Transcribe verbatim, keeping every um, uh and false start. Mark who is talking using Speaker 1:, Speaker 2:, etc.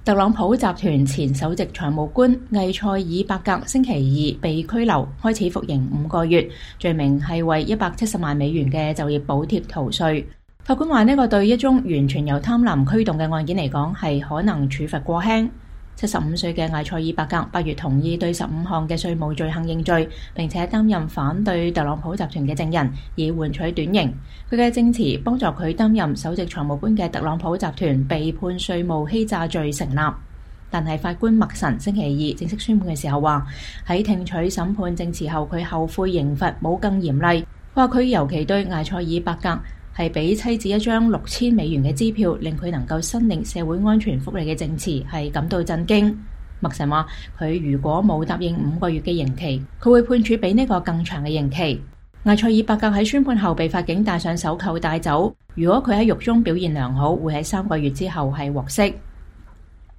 Speaker 1: 特朗普集團前首席財務官魏塞爾伯格星期二被拘留，開始服刑五個月，罪名係為一百七十萬美元嘅就業補貼逃稅。法官話呢個對一宗完全由貪婪驅動嘅案件嚟講係可能處罰過輕。七十五歲嘅魏塞爾伯格八月同意對十五項嘅稅務罪行認罪，並且擔任反對特朗普集團嘅證人，以換取短刑。佢嘅證詞幫助佢擔任首席財務官嘅特朗普集團被判稅務欺詐罪成立。但係法官麥臣星期二正式宣判嘅時候話，喺聽取審判證詞後，佢後悔刑罰冇更嚴厲，話佢尤其對魏塞爾伯格係俾妻子一張六千美元嘅支票，令佢能夠申領社會安全福利嘅證詞係感到震驚。麥臣話佢如果冇答應五個月嘅刑期，佢會判處比呢個更長嘅刑期。魏塞爾伯格喺宣判後被法警戴上手銬帶走，如果佢喺獄中表現良好，會喺三個月之後係獲釋。